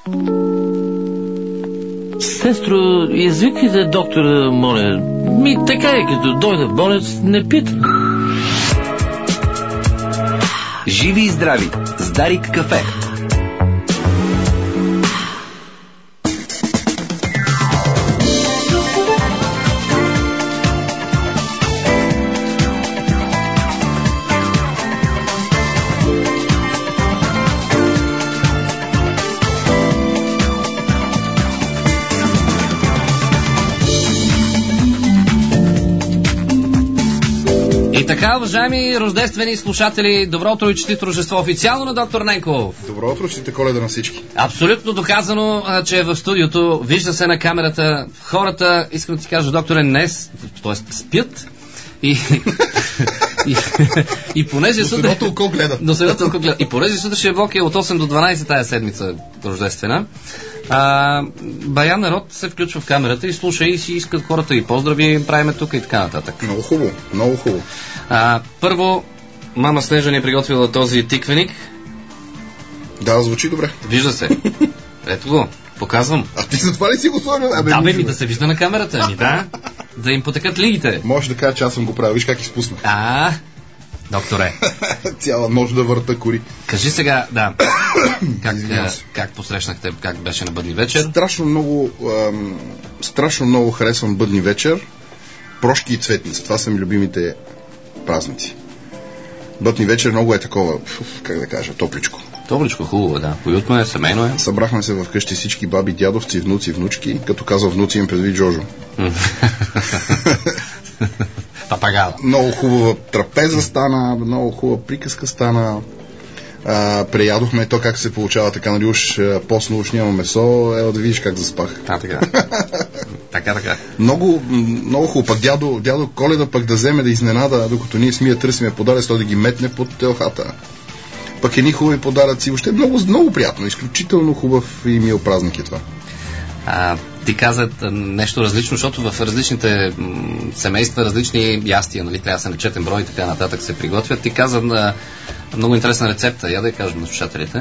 Сестро, извикайте доктора, моля. Така е, като дойда болец, не пита. Живи и здрави с Дарик кафе. И така, уважаеми рождествени слушатели, добро утро и честито Рождество официално на доктор Ненков. Добро утро, честита Коледа на всички. Абсолютно доказано, че е в студиото, вижда се на камерата, хората, искам да ти кажа, докторе, т.е. спят и понеже средното око гледа. И понеже сутрешния блок е от 8 до 12 тая седмица рождествена, бая народ се включва в камерата и слуша и си искат хората и поздрави, правиме тук и така нататък. Много хубаво, много хубаво. Първо, мама Снежа ни е приготвила този тиквеник. Да, звучи добре. Вижда се. Ето го, показвам. А ти за това ли си го сложил? Да се вижда на камерата. Да им потекат лигите. Може да кажа, че аз съм го правил. Виж как изпусна. Докторе. Цяла нощ да върта кори. Кажи сега, как посрещнахте, как беше на Бъдни вечер? Страшно много харесвам Бъдни вечер. Прошки и цветница. Това са ми любимите празници. Бъдни вечер много е такова, как да кажа, топличко. Топличко, хубаво, да. Уютно е, семейно е. Събрахме се вкъщи всички баби, дядовци, внуци, внучки. Като казва внуци, им предвид Джожо. Папагала. Много хубава трапеза стана, много хубава приказка стана. Преядохме то как се получава така, нали уж постно, уж няма месо, да видиш как заспах. Така. така. Много хубаво. Пък дядо Коледа пък да вземе да изненада, докато ние смия търсиме подаръци, той да ги метне под телхата. Пък едни хубави подаръци. Въобще много приятно, изключително хубав и мил празник е това. Ти каза нещо различно, защото в различните семейства, различни ястия, нали, трябва да се начетен брой и така нататък се приготвят. Ти каза много интересна рецепта. Я да я кажем на слушателите.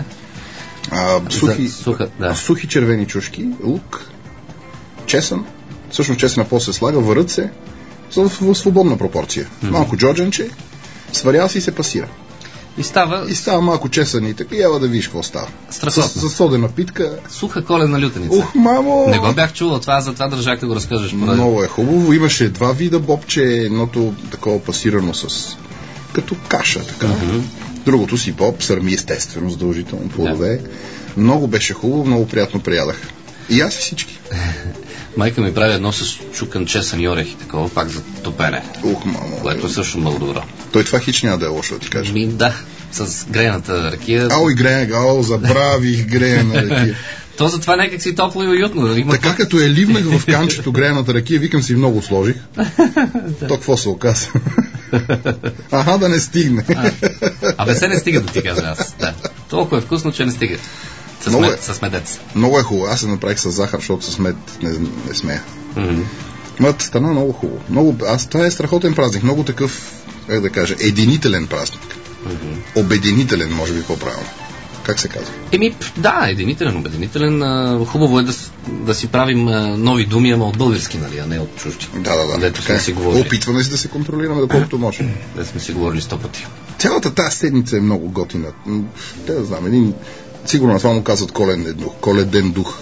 Сухи червени чушки, лук, чесън. Всъщност чесъна после се слага, варят се в свободна пропорция. Малко джорджанче, сварява се и се пасира. И става малко чесън и така, ява да видиш какво става. Страхотно. С содена питка. Суха коледна лютеница. Мамо! Не го бях чувал, затова държах да го разкажеш. Много е хубаво. Имаше два вида бобче, едното такова пасирано като каша, така. Другото си боб, сърми естествено, задължително, плодове. Много беше хубаво, много приятно приядах. И аз и всички. Майка ми прави едно с чукан чесън и орехи, такова, пак за топене. Мамо. Което е също много добро. Той това хич няма да е лошо, да ти кажа. Да, с грената ракия. Забравих греена ракия. То затова някак си топло и уютно. Така като е ливнах в канчето грената ракия, викам си много сложих. То какво се оказа? Да не стигне. Се не стига, да ти кажа аз. Да. Толкова е вкусно, че не стига. С медец. Много е хубаво. Аз се направих с захар, защото с мед не смея. Стана много хубаво. Това е страхотен празник. Много такъв, как да кажа, единителен празник. Обединителен, може би по-правилно. Как се казва? Единителен, обединителен. Хубаво е да си правим нови думи, ама от български, нали, а не от чужди. Да. Опитваме се да се контролираме доколкото може. Да сме си говорили 100 пъти. Цялата тази седмица е много готина. Те да знам, сигурно на това му казват коледен дух.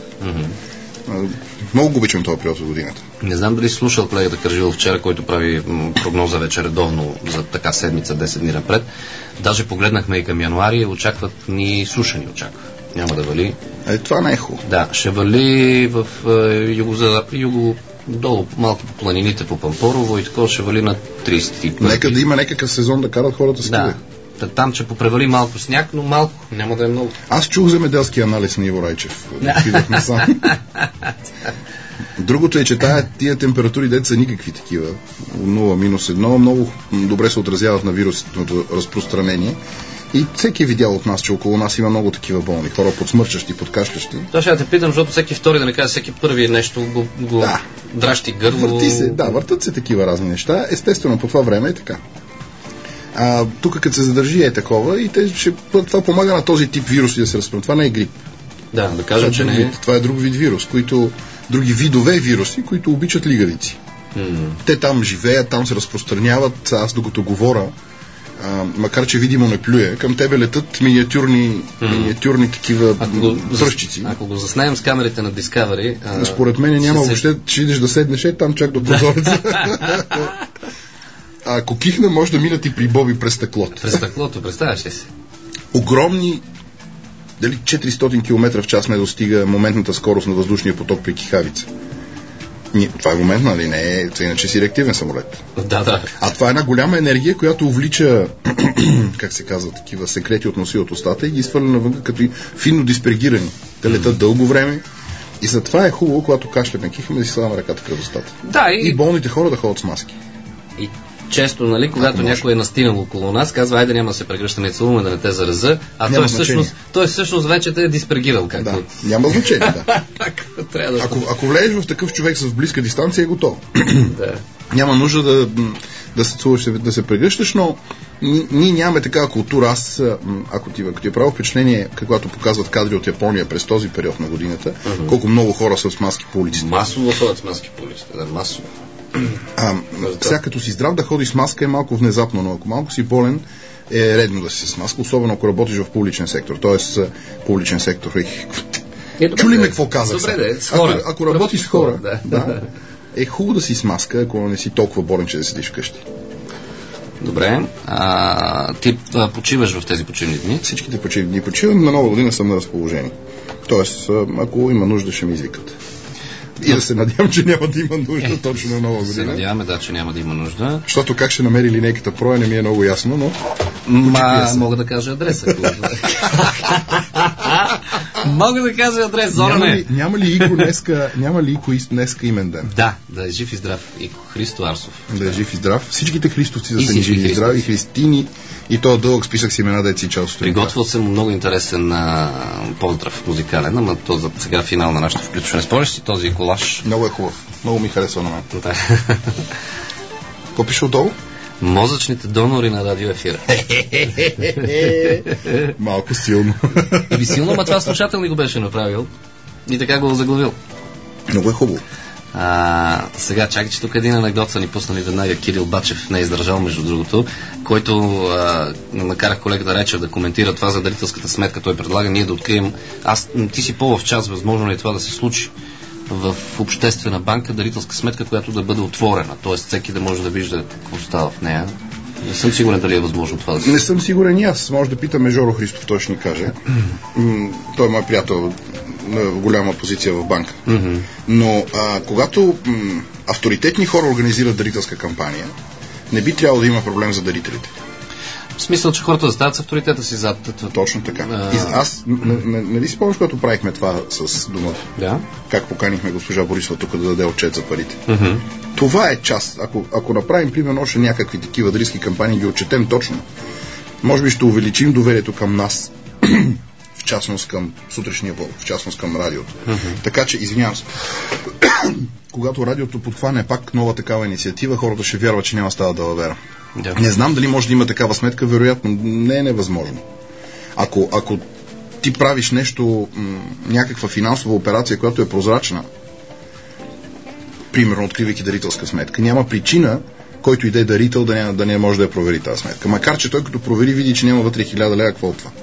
Много го обичам този период от годината. Не знам дали си слушал колегата Кържилов вчера, който прави прогноза вече редовно за така седмица, 10 дни напред. Даже погледнахме и към януари, очакват ни суша Няма да вали. Това не е хубаво. Да, ще вали в юго долу, малко по планините, по Пампорово и такова ще вали на 30. Нека да има някакъв сезон да карат хората с киле. Там ще попревали малко сняг, но малко, няма да е много. Аз чух земеделски анализ на Иво Райчев. Другото е, че тия температури дет са никакви такива. 0-1, много добре се отразяват на вирусното разпространение. И всеки е видял от нас, че около нас има много такива болни. Хора подсмърчащи, подкашлящи. Това ще те питам, защото всеки втори, да не кажа, всеки първи нещо го дращи гърло. Въртат се такива разни неща. Естествено, по това време е така. Тук като се задържи е такова и това помага на този тип вируси да се разпространят. Това не е грип. Да кажем, че не е. Това е друг вид вирус, други видове вируси, които обичат лигавици. Те там живеят, там се разпространяват. Аз докато говоря, макар че видимо не плюе, към тебе летат миниатюрни такива пръщици. Ако го заснем с камерите на Discovery... Според мен няма въобще, ще идеш да седнеш там чак до прозореца. Ако кихна, може да минат и при Боби през стъклото. През стъклото, представяш ли си? Огромни, дали 400 км в час не достига моментната скорост на въздушния поток при кихавица. Това е момент, нали? Не е, иначе си реактивен самолет. Да. А това е една голяма енергия, която увлича, как се казва, такива секрети от носи от устата и ги изхвърля навън като финно диспергирани. Те летат дълго време и затова е хубаво, когато кашляме, кихаме да си слагаме ръката кръв устата. Да, и болните хора да ходят с маски. И често, нали, когато някой е настинал около нас, казва, айде няма да се прегръщаме и целуваме да не те зараза, а той всъщност вече те е диспергирал. Както... Да, няма значение, да. Трябва ако влезеш в такъв човек с близка дистанция, е готово. Да. Няма нужда да се целуваш, да се прегръщаш, но ние нямаме такава култура. Аз, ако ти е право впечатление, каквото показват кадри от Япония през този период на годината, колко много хора са с маски по улиците. Масово ходят с маски по улиците, да, масово. Сега като си здрав да ходиш с маска е малко внезапно, но ако малко си болен, е редно да си с маска, особено ако работиш в публичен сектор. Тоест, публичен сектор. Чули ме какво казах? Добре, ако работиш с хора, е хубаво да си с маска, ако не си толкова болен, че да седиш вкъщи. Добре. Ти почиваш в тези почивни дни? Всичките почивни дни почивам, на Нова година съм на разположение. Тоест, ако има нужда, ще ми извикат. И да се надявам, че няма да има нужда точно на Нова година. Се надяваме, че няма да има нужда. Защото как ще намери линейката проя, не ми е много ясно, но... Мога да кажа адреса. Мога да кажа адрес, Зоране. Няма ли Ико днеска имен ден? Да е жив и здрав. Ико Христо Арсов. Да е жив и здрав. Всичките христовци да са живи и здрави, христини и то дълъг списък с имена, да е цичал. Приготвил съм много интересен поздрав музикален, ама то за сега финал на нашето включване. Спомняш си този колаж? Много е хубав. Много ми харесва на мен. Какво пише отдолу? Мозъчните донори на радиоефира. Малко силно. Силно, ама това слушател ни го беше направил и така го заглавил. Много е хубаво. Сега чакай, че тук един анекдот са ни пуснали веднага. Кирил Бачев не е издържал, между другото, който накарах колегата Речев да коментира това за дарителската сметка. Той предлага ние да открием. Ти си по-в час, възможно ли е това да се случи в обществена банка, дарителска сметка, която да бъде отворена, т.е. всеки да може да вижда какво става в нея. Не съм сигурен дали е възможно това да се... Не съм сигурен и аз. Може да питаме Жоро Христов, той ще ни каже. Той е мой приятел на голяма позиция в банка. Но когато авторитетни хора организират дарителска кампания, не би трябвало да има проблем за дарителите. В смисъл, че хората да стават с авторитета си зад... Точно така. Аз, нали си помниш, когато правихме това с дума? Да. Как поканихме госпожа Борисова тук да даде отчет за парите. Това е част. Ако направим, примерно, още някакви такива дарителски кампании, ги отчетем точно, може би ще увеличим доверието към нас, в частност към сутрешния блог, в частност към радиото. Така че, извинявам се, когато радиото подхване пак нова такава инициатива, хората ще вярват, че няма става далавера. Не знам дали може да има такава сметка, вероятно не е невъзможно. Ако ти правиш нещо, някаква финансова операция, която е прозрачна, примерно откривайки дарителска сметка, няма причина, който и да е дарител, да не може да я провери тази сметка. Макар че той като провери, види, че няма вътре 1000 лева, какво от това?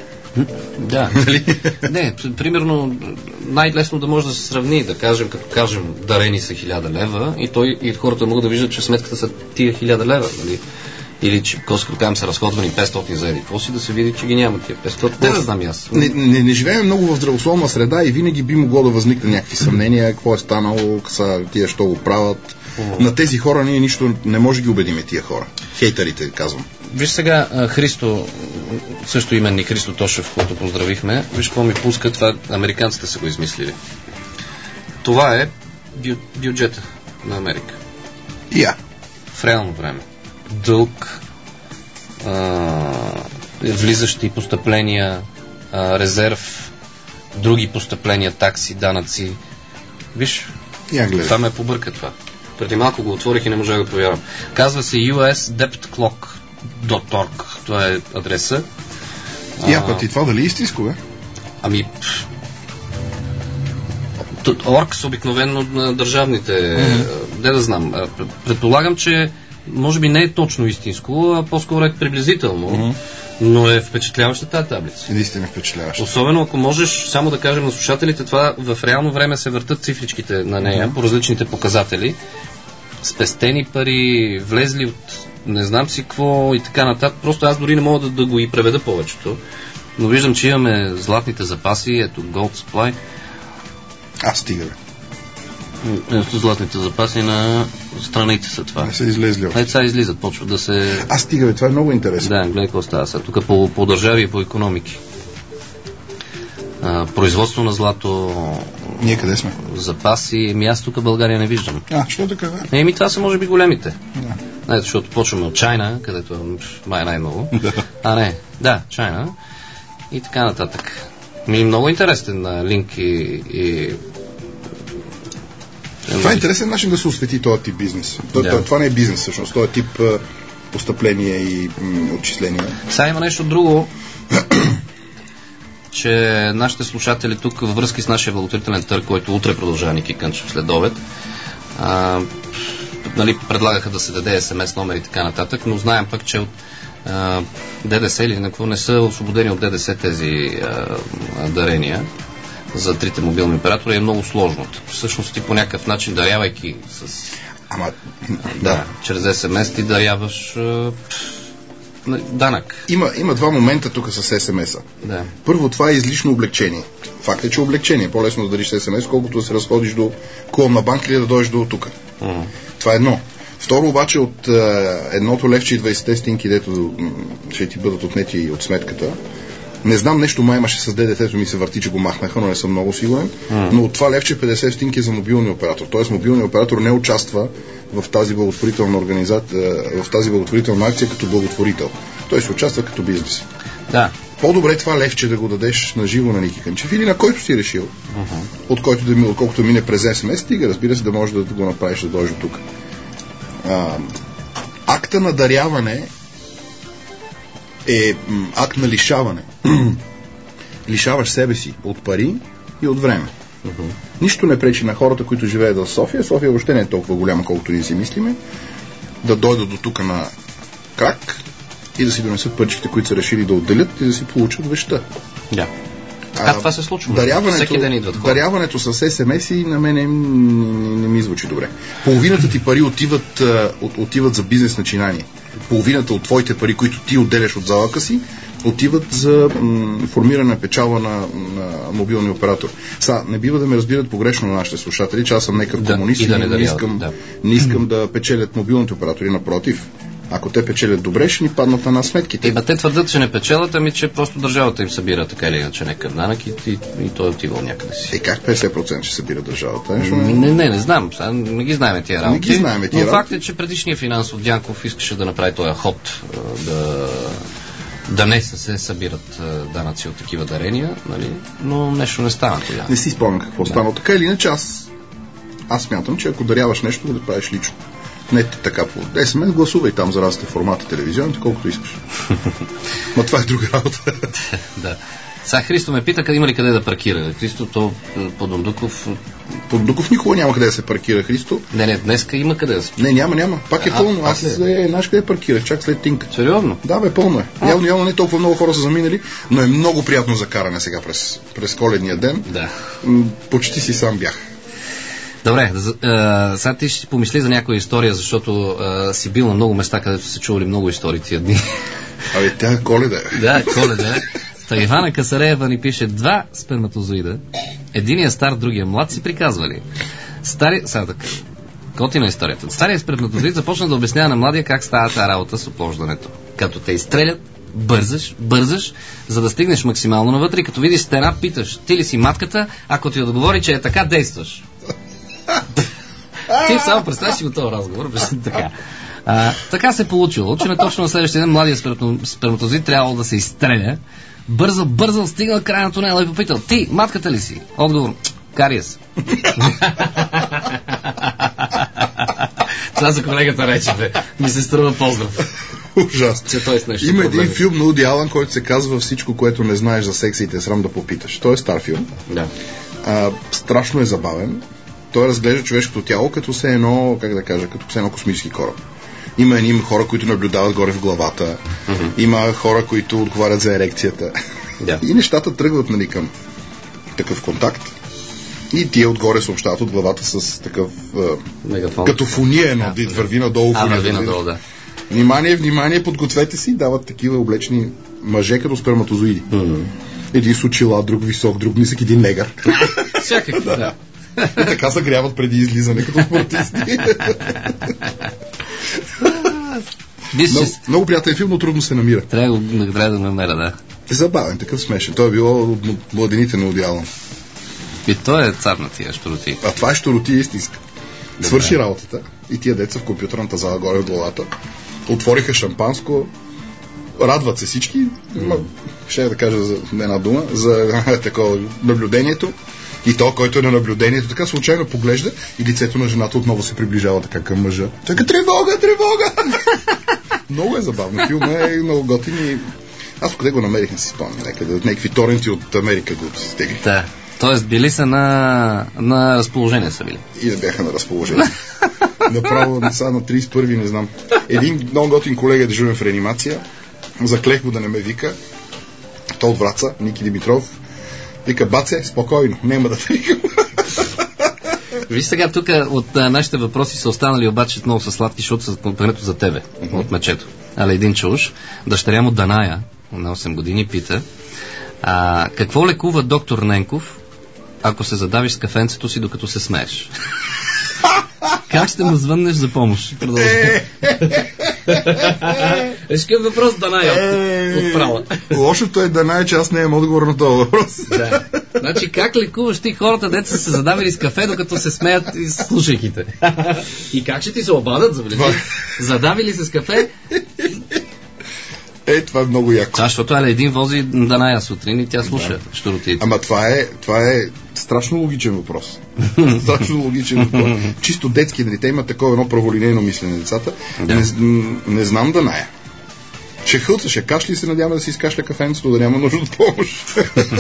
Да. Не, примерно най-лесно да може да се сравни, да кажем, като кажем дарени са 1000 лева и хората могат да виждат, че сметката са тия 1000 лева, нали? Или че кажем са разходвани 500 за еди. Какво си да се види, че ги няма тия 500? Не знам аз. Не живеем много в здравословна среда и винаги би могло да възникне някакви съмнения, какво е станало, тия що го правят. На тези хора ние нищо не може да ги убедиме, тия хора. Хейтерите, казвам. Виж сега, Христо, също именни Христо Тошев, който поздравихме, виж какво ми пуска, това американците са го измислили. Това е бюджета на Америка. В реално време. Дълг, влизащи постъпления, резерв, други постъпления, такси, данъци. Виж, това ме побърка това. Преди малко го отворих и не можах да повярвам. Казва се usdebtclock.org. Това е адреса. Път и това дали е истинско, бе? Оркс обикновено на държавните, не да знам. Предполагам, че може би не е точно истинско, а по-скоро е приблизително, но е впечатляваща тази таблица. Наистина впечатляваща. Особено ако можеш само да кажем на слушателите, това в реално време се въртат цифричките на нея по различните показатели. Спестени пари, влезли от не знам си какво и така нататък. Просто аз дори не мога да го и преведа повечето. Но виждам, че имаме златните запаси, ето Gold Supply. Стига бе. Ето златните запаси на страните са това. Не са излезли още. Ето сега излизат, почват да се... Стига бе, това е много интересно. Да, гледай какво става сега. Тук по държави и по икономики. Производство на злато... Ние къде сме? Запаси. Аз тук България не виждам. Що така? Това са може би големите. Да. Ето, защото почваме от Чайна, където май най-много. Чайна. И така нататък. Много интересен линк и... Това е интересен начин да се освети този тип бизнес. Това не е бизнес всъщност, този тип постъпления и отчисления. Сега има нещо друго, че нашите слушатели тук във връзки с нашия благотворителен търг, който утре продължава Ники Кънчев след обед, предлагаха да се даде СМС номер и така нататък, но знаем пък, че от ДДС или какво не са освободени от ДДС тези дарения за трите мобилни оператора е много сложно. Всъщност ти по някакъв начин дарявайки с... чрез СМС ти даряваш данък. Има два момента тук с СМС-а. Да. Първо, това е излишно облегчение. Факт е, че облегчение е по-лесно да дариш СМС, колкото да се разходиш до клон на банк или да дойдеш до тук. Това е едно. Второ обаче, от едното левче и 20 стинки, дето ще ти бъдат отнети от сметката, не знам, нещо май имаше с ДДС-то ми се върти, че го махнаха, но не съм много сигурен, но от това левче 50 стинки за мобилния оператор. Тоест мобилният оператор не участва в тази благотворителна организация, в тази благотворителна акция като благотворител. Той се участва като бизнес. Да. По-добре това левче да го дадеш на живо на Ники Кънчев или на който си решил, отколкото мине през СМС, стига, разбира се, да можеш да го направиш да дойдеш до тук. Акта на даряване е акт на лишаване. Лишаваш себе си от пари и от време. Нищо не пречи на хората, които живеят в София. София въобще не е толкова голяма, колкото ние си мислиме, да дойдат до тук на крак и да си донесат паричките, които са решили да отделят и да си получат вещта. Да. Това се случва. Даряването с СМС-и на мен не ми звучи добре. Половината ти пари отиват за бизнес начинание. Половината от твоите пари, които ти отделяш от залъка си, отиват за формиране на печала на мобилния оператор. Не бива да ме разбират погрешно на нашите слушатели, че аз съм некъв комунист и не искам да печелят мобилните оператори, напротив. Ако те печелят добре, ще ни паднат на нас сметките. Те твърдят, че не печелят, че просто държавата им събира така или иначе някакъв данък и той е отивал някъде си. Как 50% ще събира държавата? Не знам. Не ги знаем тия работи. Но факт е, че предишният финансов Дянков искаше да направи този ход да не се събират данъци от такива дарения, но нещо не стана тогава. Не си спомням какво стана. Така или иначе аз смятам, че ако даряваш нещо, да правиш лично. Не така по СМС, гласувай там за разните формати телевизионните, колкото искаш. Но това е друга работа. Да. Сега Христо ме пита, има ли къде да паркира. Христо, то по Дондуков... По Дондуков никога няма къде да се паркира, Христо. Не, днеска има къде да се паркира. Няма. Пак е пълно. Аз знаеш къде паркирах, чак след Тинка. Сериозно? Да, пълно е. Явно не толкова много хора са заминали, но е много приятно за каране сега през коледния ден. Да. Почти си сам бях. Добре, сега ти ще помисли за някоя история, защото си бил на много места, където се чували много истории тия дни. Тя е Коледа. Да, Коледа. Ивана Касареева ни пише 2 сперматозоида. Единият стар, другия млад си приказвали. Готина историята. Старият сперматозоид започна да обяснява на младия как става тази работа с оплождането. Като те изстрелят, бързаш, за да стигнеш максимално навътре и като видиш стена, питаш, ти ли си матката, ако ти отговори, че е така, действаш. Ти само представиш си го този разговор, така. Така се е получило, че точно на следващия ден младия сперматозоид трябвало да се изстреля. Бързал, стигнал края на тунела и попитал: ти, матката ли си? Отговор: кариес. Това за колегата рече, ми се струва поздрав. Ужасно. Има един филм на Уди Алън, който се казва "Всичко, което не знаеш за секса и те срам да попиташ". Той е стар филм. Да. Страшно е забавен. Той разглежда човешкото тяло като все едно, как да кажа, като все едно космически кораб. Има едни хора, които наблюдават горе в главата. Има хора, които отговарят за ерекцията. И нещата тръгват, нали, към такъв контакт. И тия отгоре съобщават от главата с такъв като фония, върви надолу. Върви надолу, да. Внимание, подгответе си, дават такива облечени мъже като сперматозоиди. Един с очила, друг висок, друг нисък, един негър. Всякакви, да. И така загряват преди излизане като спортисти. Много приятен филм, но трудно се намира. Трябва да намеря, да. Забавен, такъв смешен. Той е било от младените на Уди Алън. И той е цар на тия щуроти. А това е щуротия истинска. Свърши работата и тия деца в компютърната зала горе в главата отвориха шампанско, радват се всички, ще да кажа за една дума, за такова наблюдението. И то, който е на наблюдението, така случайно поглежда и лицето на жената отново се приближава така към мъжа. Така, тревога! Много е забавно. Филма е много готин и аз къде го намерих, не си спомням. Някакви торенти от Америка го стегли. Да. Тоест били са на разположение са били. И да бяха на разположение. Направо на 31-ви, не знам. Един много готин колега е дежурен в реанимация. Заклех го да не ме вика. Той от Враца, Ники Димитров. Вика, баце, спокойно, няма да те викам. Виж сега, тук от нашите въпроси са останали обаче много са сладки, защото са конкретно за тебе, от мечето. Але един чуш, дъщеря му Даная, на 8 години, пита, какво лекува доктор Ненков, ако се задавиш с кафенцето си, докато се смееш? Как ще му звъннеш за помощ? Какъв въпрос, Даная, отправа. Лошото е, Даная, че аз не имам отговор на този въпрос. Да. Значи, как лекуваш ти хората, деца се задавили с кафе, докато се смеят и слушайки те? И как ще ти се обадат, забележи? Задавили се с кафе? Това е много яко. Да, защото един вози Даная сутрин и тя слуша щуротиите. Ама това е страшно логичен въпрос. Страшно логичен въпрос. Чисто детски, нали? Те имат такова едно праволинейно мислене децата. Да. Не знам Даная. Ще хълца, ще кашли и се надяваме да си изкашля кафенцето, да няма нужда от помощ.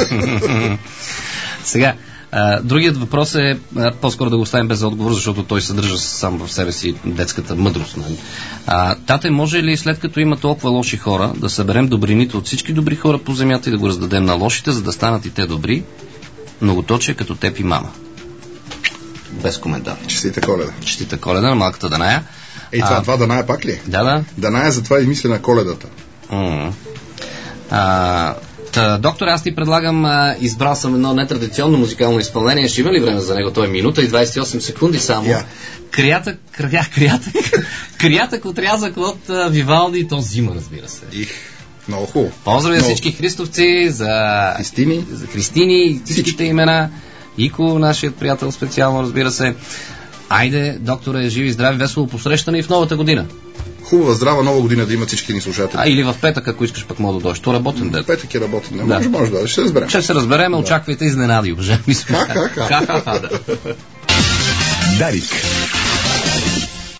Сега, другият въпрос е по-скоро да го оставим без отговор, защото той съдържа сам в себе си детската мъдрост. Тате, може ли след като има толкова лоши хора да съберем добрините от всички добри хора по земята и да го раздадем на лошите, за да станат и те добри? Многоточие като теб и мама. Без коментар. Честита Коледа. Честита Коледа на малката Даная. Това Даная пак ли? Да. Даная затова измислена Коледата. Доктор, аз ти предлагам, избрал съм едно нетрадиционно музикално изпълнение. Ще има ли време за него? То е минута и 28 секунди само. Криятък отрязък от Вивалди и то зима, разбира се. Много хубаво. Поздрави за всички христовци, за Христини и всичките имена. Ико, нашият приятел специално, разбира се. Айде, докторе, живи, здрави, весело посрещане и в новата година. Хубава, здрава нова година да имат всички ни слушатели. Или в петък, ако искаш пък мога да дойдеш. То работен ден. Петък е работен ден. Може да. Ще се разберем. Ще се разберем, очаквайте изненади, уважаеми. Дарик.